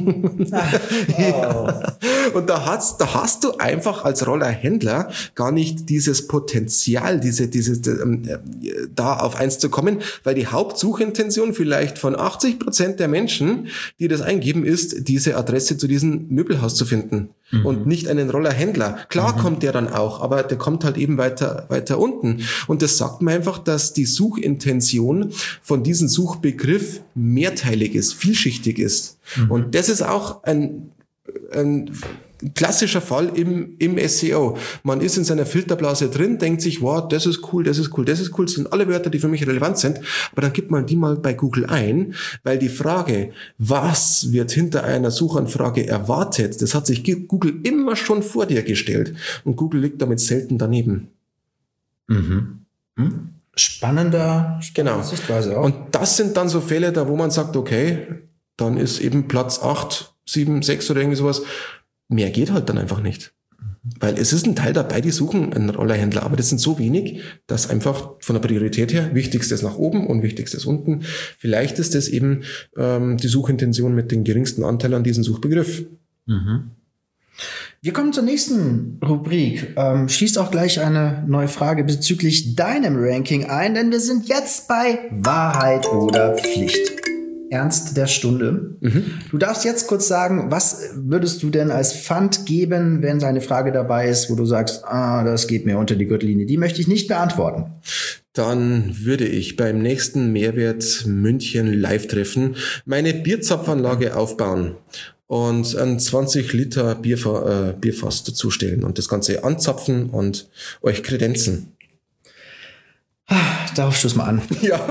Ja. Und da hast, da hast du einfach als Rollerhändler gar nicht dieses Potenzial, diese, dieses, ähm, da auf eins zu kommen, weil die Hauptsuchintention vielleicht von achtzig Prozent der Menschen, die das eingeben, ist, diese Adresse zu diesem Möbelhaus zu finden. Mhm. Und nicht einen Rollerhändler. Klar mhm. kommt der dann auch, aber der kommt halt eben weiter, weiter unten. Und das sagt mir einfach, dass die Suchintention von diesem Suchbegriff mehrteilig ist, vielschichtig ist. Mhm. Und das ist auch ein, ein klassischer Fall im, im S E O. Man ist in seiner Filterblase drin, denkt sich, wow, das ist cool, das ist cool, das ist cool. Das sind alle Wörter, die für mich relevant sind. Aber dann gibt man die mal bei Google ein, weil die Frage, was wird hinter einer Suchanfrage erwartet, das hat sich Google immer schon vor dir gestellt. Und Google liegt damit selten daneben. Mhm. Hm? Spannender, genau. Sichtweise auch. Und das sind dann so Fälle, da wo man sagt, okay, dann ist eben Platz acht, sieben, sechs oder irgendwie sowas. Mehr geht halt dann einfach nicht. Weil es ist ein Teil dabei, die suchen einen Rollerhändler, aber das sind so wenig, dass einfach von der Priorität her wichtigstes nach oben und wichtigstes unten. Vielleicht ist das eben ähm, die Suchintention mit dem geringsten Anteil an diesem Suchbegriff. Mhm. Wir kommen zur nächsten Rubrik. Ähm, schließt auch gleich eine neue Frage bezüglich deinem Ranking ein, denn wir sind jetzt bei Wahrheit oder Pflicht. Ernst der Stunde. Mhm. Du darfst jetzt kurz sagen, was würdest du denn als Pfand geben, wenn eine Frage dabei ist, wo du sagst, ah, das geht mir unter die Gürtellinie, die möchte ich nicht beantworten. Dann würde ich beim nächsten Mehrwert München Live-Treffen meine Bierzapfanlage aufbauen und ein zwanzig Liter Bierfa- äh, Bierfass dazustellen und das Ganze anzapfen und euch kredenzen. Darauf stoß mal an. Ja.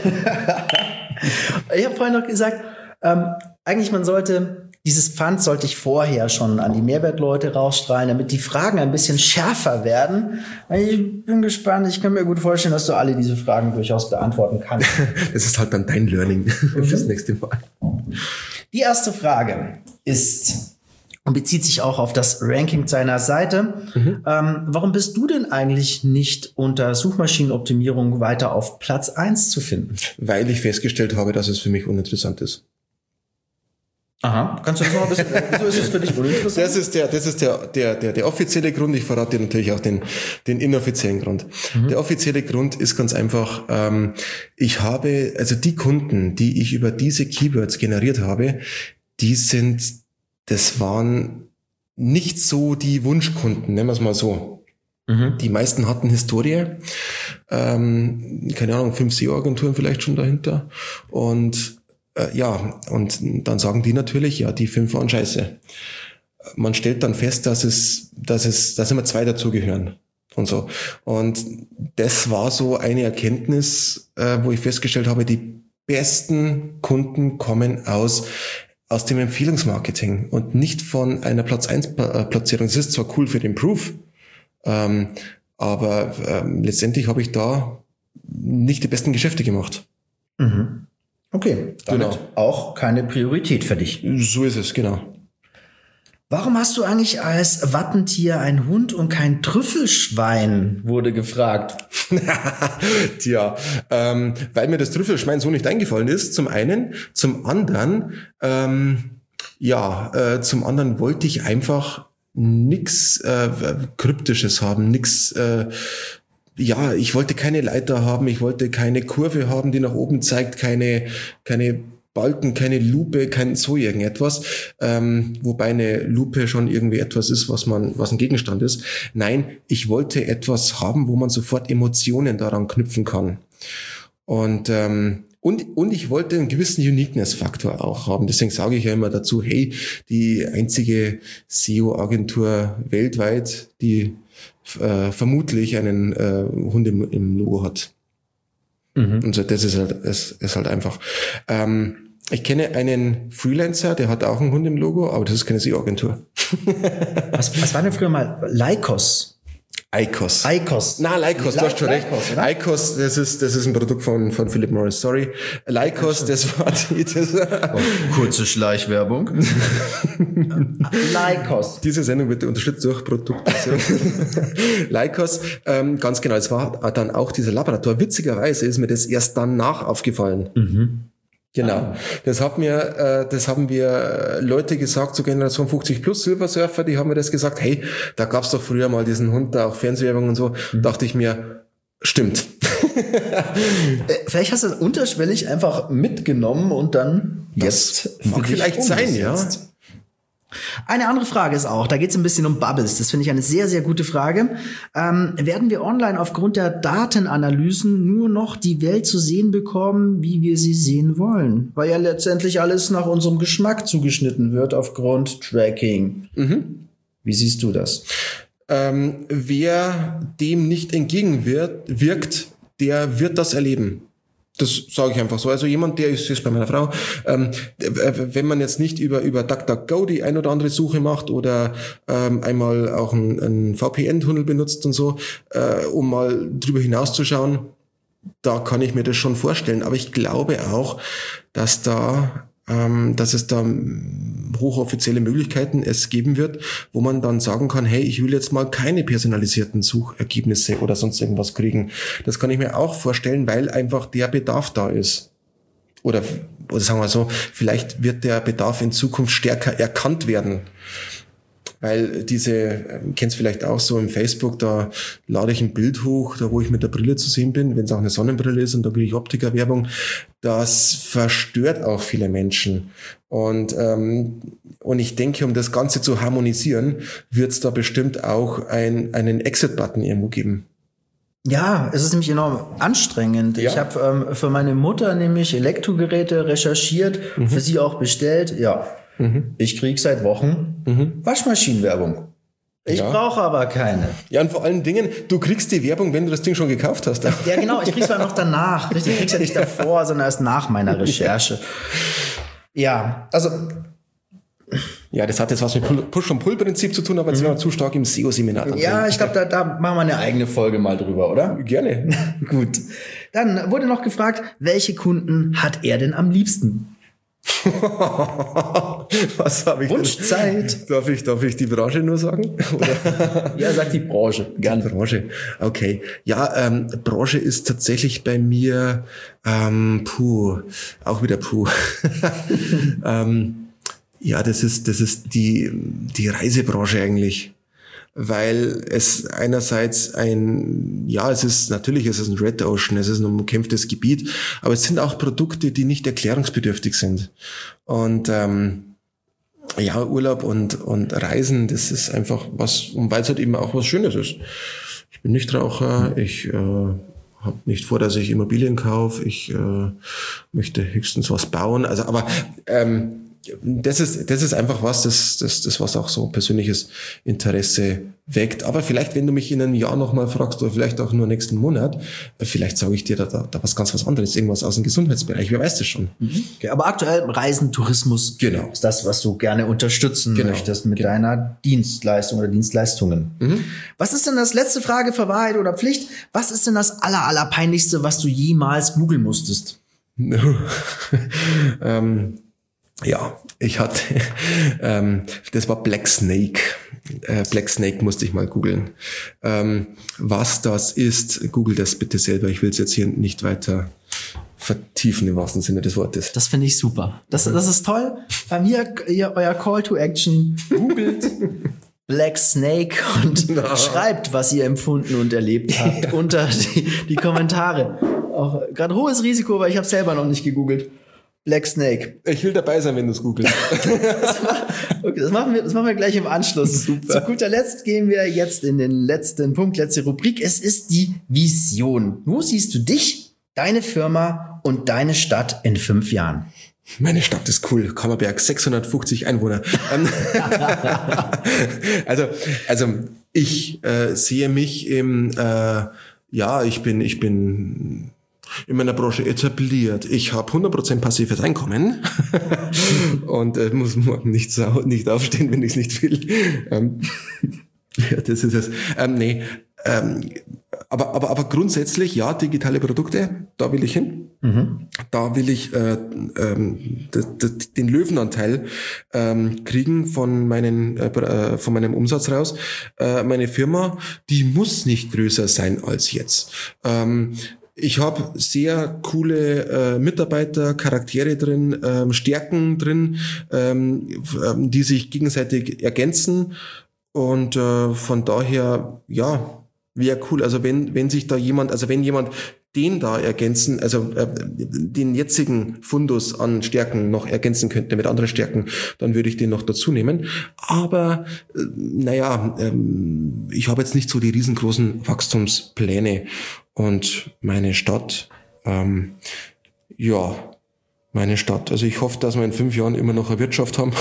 Ich habe vorhin noch gesagt, ähm, eigentlich man sollte, dieses Pfand sollte ich vorher schon an die Mehrwertleute rausstrahlen, damit die Fragen ein bisschen schärfer werden. Ich bin gespannt, ich kann mir gut vorstellen, dass du alle diese Fragen durchaus beantworten kannst. Das ist halt dann dein Learning mhm. fürs nächste Mal. Die erste Frage ist und bezieht sich auch auf das Ranking seiner Seite. Mhm. Ähm, warum bist du denn eigentlich nicht unter Suchmaschinenoptimierung weiter auf Platz eins zu finden? Weil ich festgestellt habe, dass es für mich uninteressant ist. Aha, kannst du das noch ein bisschen, wieso ist es für dich uninteressant? Das ist der, das ist der, der, der, der offizielle Grund. Ich verrate dir natürlich auch den, den inoffiziellen Grund. Mhm. Der offizielle Grund ist ganz einfach, ähm, ich habe, also die Kunden, die ich über diese Keywords generiert habe, die sind das waren nicht so die Wunschkunden, nennen wir es mal so. Mhm. Die meisten hatten Historie, ähm, keine Ahnung, fünf S E O-Agenturen vielleicht schon dahinter. Und äh, ja, und dann sagen die natürlich, ja, die fünf waren scheiße. Man stellt dann fest, dass es, dass es, dass immer zwei dazugehören und so. Und das war so eine Erkenntnis, äh, wo ich festgestellt habe, die besten Kunden kommen aus aus dem Empfehlungsmarketing und nicht von einer Platz eins Platzierung. Das ist zwar cool für den Proof, ähm, aber ähm, letztendlich habe ich da nicht die besten Geschäfte gemacht. Mhm. Okay, damit genau. Auch keine Priorität für dich. So ist es, genau. Warum hast du eigentlich als Wappentier ein Hund und kein Trüffelschwein, wurde gefragt. Tja, ähm, weil mir das Trüffelschwein so nicht eingefallen ist, zum einen. Zum anderen, ähm, ja, äh, zum anderen wollte ich einfach nix äh, Kryptisches haben, nix, äh, ja, ich wollte keine Leiter haben, ich wollte keine Kurve haben, die nach oben zeigt, keine, keine Balken, keine Lupe, kein so irgendetwas, ähm, wobei eine Lupe schon irgendwie etwas ist, was man, was ein Gegenstand ist. Nein, ich wollte etwas haben, wo man sofort Emotionen daran knüpfen kann. Und ähm, Und, und ich wollte einen gewissen Uniqueness-Faktor auch haben. Deswegen sage ich ja immer dazu, hey, die einzige S E O-Agentur weltweit, die äh, vermutlich einen äh, Hund im, im Logo hat. Mhm. Und so, das ist halt, das ist halt einfach. Ähm, ich kenne einen Freelancer, der hat auch einen Hund im Logo, aber das ist keine S E O-Agentur. was, was war denn früher mal? Lycos? Icos. Icos. Na, Lycos, du hast schon recht. Lycos, oder? Icos, das ist, das ist ein Produkt von, von Philip Morris, sorry. Lycos, das war die, das oh, kurze Schleichwerbung. Lycos. Diese Sendung wird unterstützt durch Produktion. Lycos, ähm, ganz genau, es war dann auch dieser Labrador. Witzigerweise ist mir das erst danach aufgefallen. Mhm. Genau. Ah. Das hat mir, äh, das haben wir Leute gesagt, so Generation fünfzig plus Silversurfer, die haben mir das gesagt, hey, da gab's doch früher mal diesen Hund, da auch Fernsehwerbung und so, mhm. dachte ich mir, stimmt. Vielleicht hast du das unterschwellig einfach mitgenommen und dann das jetzt mag vielleicht sein, ja. Eine andere Frage ist auch, da geht es ein bisschen um Bubbles. Das finde ich eine sehr, sehr gute Frage. Ähm, werden wir online aufgrund der Datenanalysen nur noch die Welt zu sehen bekommen, wie wir sie sehen wollen? Weil ja letztendlich alles nach unserem Geschmack zugeschnitten wird aufgrund Tracking. Mhm. Wie siehst du das? Ähm, wer dem nicht entgegenwirkt, der wird das erleben. Das sage ich einfach so. Also jemand, der ist, ist bei meiner Frau, ähm, wenn man jetzt nicht über über DuckDuckGo die ein oder andere Suche macht oder ähm, einmal auch einen, einen V P N-Tunnel benutzt und so, äh, um mal drüber hinauszuschauen, da kann ich mir das schon vorstellen. Aber ich glaube auch, dass da ähm, dass es da hochoffizielle Möglichkeiten es geben wird, wo man dann sagen kann, hey, ich will jetzt mal keine personalisierten Suchergebnisse oder sonst irgendwas kriegen. Das kann ich mir auch vorstellen, weil einfach der Bedarf da ist. Oder, oder sagen wir so, vielleicht wird der Bedarf in Zukunft stärker erkannt werden. Weil diese, kennst vielleicht auch so im Facebook, da lade ich ein Bild hoch, da wo ich mit der Brille zu sehen bin, wenn es auch eine Sonnenbrille ist und da kriege ich Optikerwerbung. Das verstört auch viele Menschen. Und ähm, und ich denke, um das Ganze zu harmonisieren, wird es da bestimmt auch ein, einen Exit-Button irgendwo geben. Ja, es ist nämlich enorm anstrengend. Ja. Ich habe ähm, für meine Mutter nämlich Elektrogeräte recherchiert, mhm. für sie auch bestellt. Ja, mhm. ich krieg seit Wochen mhm. Waschmaschinenwerbung. Ich ja. brauche aber keine. Ja, und vor allen Dingen, du kriegst die Werbung, wenn du das Ding schon gekauft hast. Ja, genau. Ich krieg's ja noch danach. Ich krieg's ja nicht davor, sondern erst nach meiner Recherche. Ja, also... Ja, das hat jetzt was mit Push- und Pull-Prinzip zu tun, aber jetzt mhm. werden wir zu stark im S E O-Seminar. Ja, ich glaube, da, da machen wir eine eigene Folge mal drüber, oder? Gerne. Gut. Dann wurde noch gefragt, welche Kunden hat er denn am liebsten? Was habe ich Wunschzeit. Denn? Darf ich, darf ich die Branche nur sagen? Oder? Ja, sag die Branche. Gerne. Die Branche. Okay. Ja, ähm, Branche ist tatsächlich bei mir, ähm, puh, auch wieder puh. ähm, Ja, das ist, das ist die, die Reisebranche eigentlich. Weil es einerseits ein, ja, es ist, natürlich ist es ein Red Ocean, es ist ein umkämpftes Gebiet, aber es sind auch Produkte, die nicht erklärungsbedürftig sind. Und, ähm, ja, Urlaub und, und Reisen, das ist einfach was, und weil es halt eben auch was Schönes ist. Ich bin Nichtraucher, ich, äh, habe nicht vor, dass ich Immobilien kaufe, ich, äh, möchte höchstens was bauen, also, aber, ähm, Das ist, das ist einfach was, das, das, das, was auch so persönliches Interesse weckt. Aber vielleicht, wenn du mich in einem Jahr nochmal fragst, oder vielleicht auch nur nächsten Monat, vielleicht sage ich dir da, da, da was ganz was anderes, irgendwas aus dem Gesundheitsbereich. Wer weiß das schon? Okay, aber aktuell Reisen, Tourismus, genau, ist das, was du gerne unterstützen genau. möchtest mit genau. deiner Dienstleistung oder Dienstleistungen. Mhm. Was ist denn das, letzte Frage für Wahrheit oder Pflicht, was ist denn das aller, aller peinlichste, was du jemals googeln musstest? ähm, Ja, ich hatte, ähm, das war Black Snake. Äh, Black Snake musste ich mal googeln. Ähm, was das ist, google das bitte selber. Ich will es jetzt hier nicht weiter vertiefen im wahrsten Sinne des Wortes. Das finde ich super. Das, das ist toll. Ähm, hier, hier euer Call to Action. Googelt Black Snake und no. schreibt, was ihr empfunden und erlebt habt ja. unter die, die Kommentare. Auch gerade hohes Risiko, weil ich habe selber noch nicht gegoogelt. Black Snake. Ich will dabei sein, wenn du es googelst. Okay, das machen wir, das machen wir gleich im Anschluss. Super. Zu guter Letzt gehen wir jetzt in den letzten Punkt, letzte Rubrik. Es ist die Vision. Wo siehst du dich, deine Firma und deine Stadt in fünf Jahren? Meine Stadt ist cool. Kammerberg, sechshundertfünfzig Einwohner. also, also ich äh, sehe mich im, äh, ja, ich bin, ich bin in meiner Branche etabliert. Ich habe hundert Prozent passives Einkommen und äh, muss morgen nicht, sau- nicht aufstehen, wenn ich es nicht will. Ähm, ja, das ist es. Ähm, nee, ähm, aber, aber, aber grundsätzlich, ja, digitale Produkte, da will ich hin. Mhm. Da will ich äh, ähm, d- d- den Löwenanteil ähm, kriegen von meinen äh, von meinem Umsatz raus. Äh, meine Firma, die muss nicht größer sein als jetzt. Ähm, Ich habe sehr coole äh, Mitarbeiter, Charaktere drin, ähm, Stärken drin, ähm, die sich gegenseitig ergänzen. Und äh, von daher, ja, wäre cool. Also wenn wenn sich da jemand, also wenn jemand den da ergänzen, also äh, den jetzigen Fundus an Stärken noch ergänzen könnte mit anderen Stärken, dann würde ich den noch dazu nehmen. Aber äh, naja, ähm, ich habe jetzt nicht so die riesengroßen Wachstumspläne. Und meine Stadt, ähm, ja, meine Stadt. Also ich hoffe, dass wir in fünf Jahren immer noch eine Wirtschaft haben.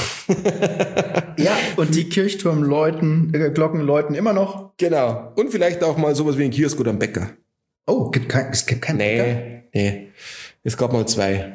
Ja, und die Kirchturm läuten, äh, Glocken läuten immer noch. Genau. Und vielleicht auch mal sowas wie ein Kiosk oder ein Bäcker. Oh, gibt kein, es gibt keinen Bäcker? Nee, nee. Es gab mal zwei.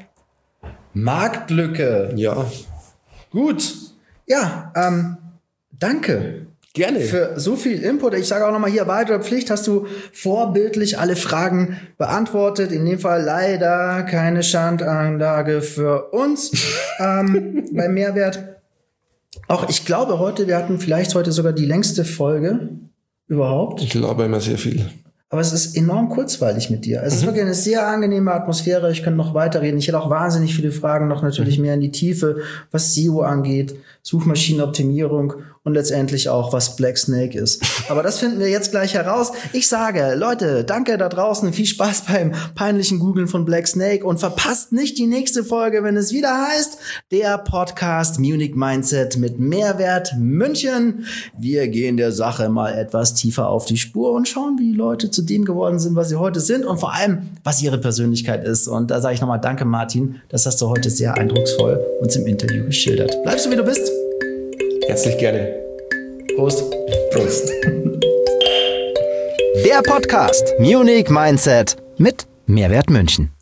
Marktlücke. Ja. Gut. Ja, ähm, danke. Gerne. Für so viel Input. Ich sage auch nochmal hier, weitere Pflicht, hast du vorbildlich alle Fragen beantwortet. In dem Fall leider keine Schandanlage für uns ähm, beim Mehrwert. Auch ich glaube heute, wir hatten vielleicht heute sogar die längste Folge überhaupt. Ich laber immer sehr viel. Aber es ist enorm kurzweilig mit dir. Es ist wirklich eine sehr angenehme Atmosphäre. Ich könnte noch weiterreden. Ich hätte auch wahnsinnig viele Fragen, noch natürlich mehr in die Tiefe, was S E O angeht, Suchmaschinenoptimierung und letztendlich auch, was Black Snake ist. Aber das finden wir jetzt gleich heraus. Ich sage, Leute, danke da draußen. Viel Spaß beim peinlichen Googlen von Black Snake und verpasst nicht die nächste Folge, wenn es wieder heißt, der Podcast Munich Mindset mit Mehrwert München. Wir gehen der Sache mal etwas tiefer auf die Spur und schauen, wie die Leute zu dem geworden sind, was sie heute sind und vor allem, was ihre Persönlichkeit ist. Und da sage ich nochmal danke, Martin. Das hast du heute sehr eindrucksvoll uns im Interview geschildert. Bleibst du, wie du bist? Herzlich gerne. Prost. Prost. Der Podcast Munich Mindset mit Mehrwert München.